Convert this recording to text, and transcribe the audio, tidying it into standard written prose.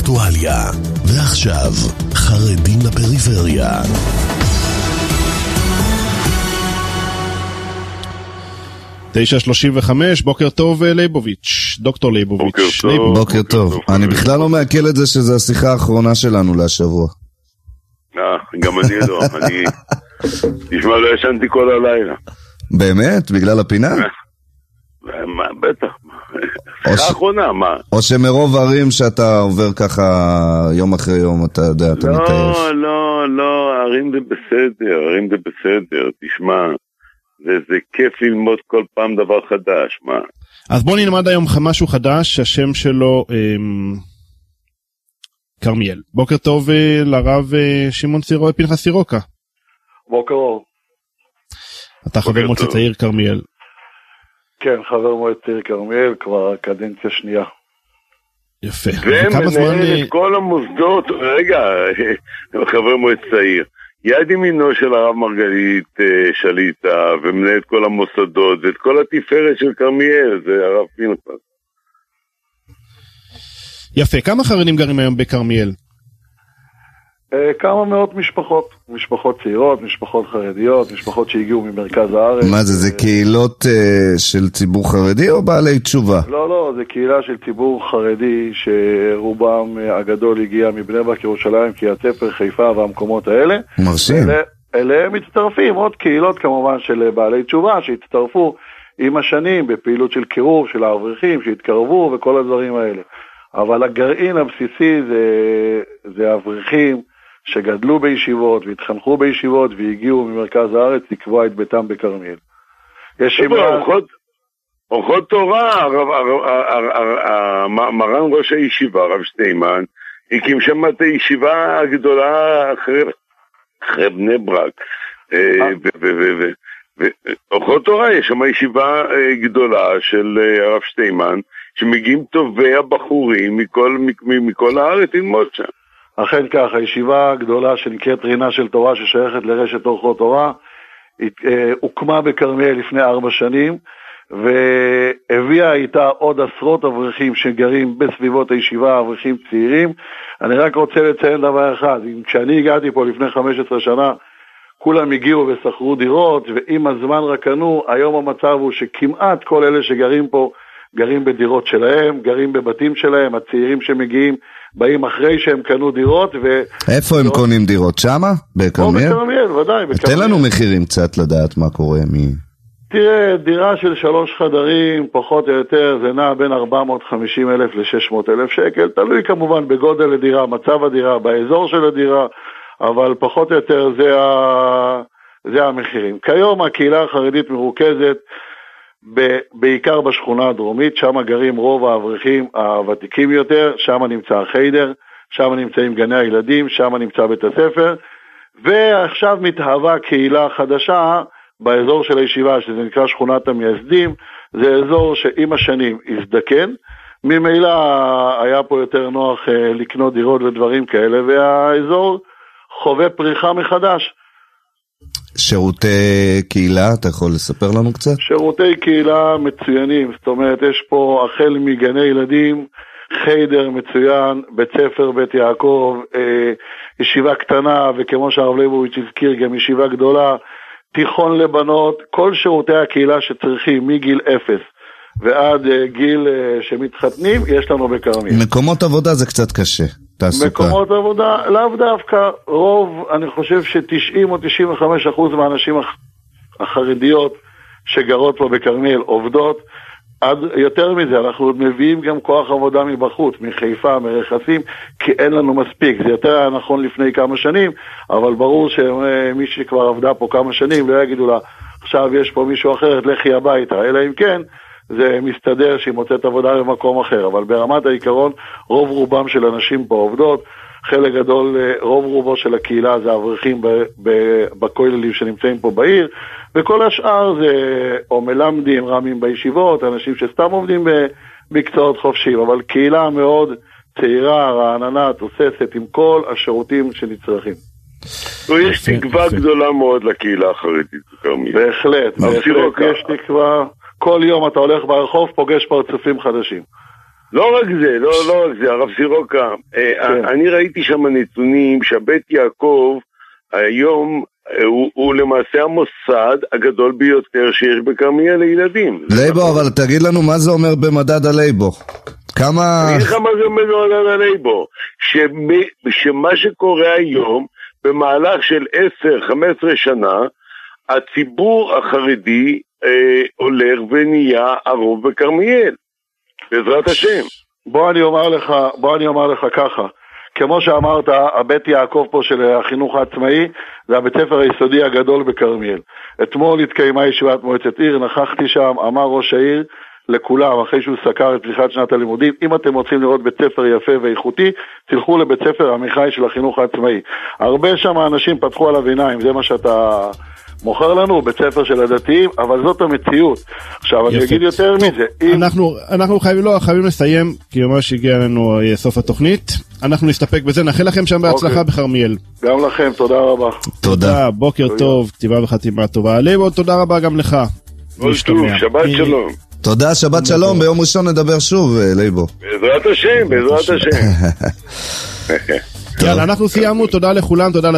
אקטואליה. ועכשיו, חרדים לפריפריה. תשע 35, בוקר טוב ליבוביץ', דוקטור ליבוביץ'. בוקר טוב. אני בכלל לא מעכל את זה שזה השיחה האחרונה שלנו להשבוע. גם אני לא, אני תשמע, לא ישנתי כל הלילה. באמת? בגלל הפינה? מה, בטח. שיחה האחרונה, מה? או שמרוב ערים שאתה עובר ככה יום אחרי יום, אתה יודע, אתה מתעייף. לא, ערים זה בסדר, תשמע. זה כיף ללמוד כל פעם דבר חדש, מה? אז בוא נלמד היום משהו חדש, השם שלו קרמיאל. בוקר טוב לרב שמעון פנחס סירוקה. בוקר אור. אתה חבר מועצת העיר קרמיאל. כן, חבר מועצת העיר קרמיאל, כבר קדנציה שנייה. יפה. ומנהל את כל המוסדות, רגע, חבר מועצת העיר. יד ימינו של הרב מרגלית שליטה, ומנהל את כל המוסדות, ואת כל התפארת של קרמיאל, זה הרב פנחס. יפה, כמה חרדים גרים היום בקרמיאל? כמה מאות משפחות צעירות, משפחות חרדיות, משפחות שהגיעו ממרכז הארץ. מה זה קהילות של ציבור חרדי או בעלי תשובה? לא, זה קהילה של ציבור חרדי שרובם הגדול הגיע מבני ברק, ירושלים, קריית ספר, חיפה והמקומות האלה. מרשים. אליהם מצטרפים עוד קהילות כמובן של בעלי תשובה שהצטרפו עם השנים בפעילות של קירוב, של האברכים שהתקרבו וכל הדברים האלה. אבל הגרעין הבסיסי זה האברכים שגדלו בישיבות והתחנכו בישיבות והגיעו ממרכז הארץ לקבוע את ביתם בקרמיאל. יש אורחות תורה, מרן ראש הישיבה, הרב שטיימן, הקים שם את הישיבה הגדולה אחרי בני ברק. אורחות תורה, יש שם ישיבה גדולה של הרב שטיימן, שמגיעים טובי הבחורים מכל הארץ ללמוד שם. אכן כך, הישיבה הגדולה שנקראת רינה של תורה, ששייכת לרשת אורחות תורה, הוקמה בקרמיאל לפני 4 שנים, והביאה איתה עוד עשרות אברכים שגרים בסביבות הישיבה, אברכים צעירים. אני רק רוצה לציין דבר אחד, כשאני הגעתי פה לפני 15 שנה, כולם הגיעו וסחרו דירות, ועם הזמן רקנו, היום המצב הוא שכמעט כל אלה שגרים פה, גרים בדירות שלהם, גרים בבתים שלהם, הצעירים שמגיעים באים אחרי שהם קנו דירות. איפה הם קונים דירות? שמה? בקרמיאל? בקרמיאל, ודאי. תן לנו מחירים קצת לדעת מה קורה. תראה, דירה של 3 חדרים, פחות או יותר, זה נע בין 450,000 ל-600,000 שקל, תלוי כמובן בגודל הדירה, מצב הדירה, באזור של הדירה, אבל פחות או יותר זה המחירים. כיום הקהילה החרדית מרוכזת בעיקר בשכונה הדרומית, שם גרים רוב האברכים הוותיקים יותר, שם נמצא החיידר, שם נמצאים גני הילדים, שם נמצא בית הספר, ועכשיו מתהווה קהילה חדשה באזור של הישיבה, שזה נקרא שכונת המייסדים. זה אזור שעם השנים הזדקן, ממילא היה פה יותר נוח לקנות דירות ודברים כאלה, והאזור חווה פריחה מחדש. שירותי קהילה, אתה יכול לספר לנו קצת? שירותי קהילה מצוינים, זאת אומרת, יש פה החל מגני ילדים, חיידר מצוין, בית ספר, בית יעקב, ישיבה קטנה, וכמו שהרב ליבוביץ' הזכיר, גם ישיבה גדולה, תיכון לבנות, כל שירותי הקהילה שצריכים מגיל 0 ועד גיל שמתחתנים, יש לנו בקרמיאל. מקומות עבודה זה קצת קשה. מקומות עבודה, לאו דווקא, רוב, אני חושב ש90 או 95% מהאנשים החרדיות שגרות פה בקרמיאל עובדות. עד יותר מזה, אנחנו עוד מביאים גם כוח עבודה מבחוץ, מחיפה, מרכסים, כי אין לנו מספיק. זה יותר היה נכון לפני כמה שנים, אבל ברור שמי שכבר עבדה פה כמה שנים לא יגידו לה, עכשיו יש פה מישהו אחר, לכי הביתה, אלא אם כן זה מסתדר שהיא מוצאת עבודה במקום אחר. אבל ברמת העיקרון, רוב רובם של אנשים פה עובדות, חלק גדול, רוב רובו של הקהילה זה אברכים בכוללים שנמצאים פה בעיר, וכל השאר זה או מלמדים, רמים בישיבות, אנשים שסתם עובדים במקצועות חופשיים, אבל קהילה מאוד צעירה, רעננה, תוססת, עם כל השירותים שנצרכים. יש תקווה גדולה מאוד לקהילה החרדית. בהחלט, יש תקווה. כל יום אתה הולך ברחוב, פוגש פרצופים חדשים. לא רק זה, הרב סירוקה, אני ראיתי שם נתונים שבית יעקב היום הוא למעשה המוסד הגדול ביותר שיש בכרמיאל לילדים. לייבו, אבל תגיד לנו מה זה אומר במדד הלייבו. כמה... אני אגיד לך מה זה אומר במדד הלייבו, שמה שקורה היום, במהלך של 10-15 שנה, הציבור החרדי הולך ונהיה הרוב בכרמיאל, בעזרת השם. בוא אני אומר לך ככה, כמו שאמרת, הבית יעקב פה של החינוך העצמאי, זה הבית ספר היסודי הגדול בכרמיאל. אתמול התקיימה ישיבת מועצת עיר, נכחתי שם, אמר ראש העיר לכולם, אחרי שהוא סקר את פתיחת שנת הלימודים, אם אתם רוצים לראות בית ספר יפה ואיכותי, תלכו לבית ספר עמיחי של החינוך העצמאי. הרבה שם האנשים פתחו עליו עיניים, זה מה שאתה מוכר לנו, בית ספר של הדתיים, אבל זאת המציאות. עכשיו אני אגיד יותר מזה. אנחנו חייבים לסיים, כי ממש הגיע לנו סוף התוכנית. אנחנו נסתפק בזה, נאחל לכם שם בהצלחה בכרמיאל. גם לכם, תודה רבה. תודה. בוקר טוב, כתיבה וחתימה טובה. לייבו, תודה רבה גם לך. שבת שלום. תודה, שבת שלום, ביום ראשון נדבר שוב, לייבו. בעזרת השם. יאללה, אנחנו סיימנו, תודה לכולם, תודה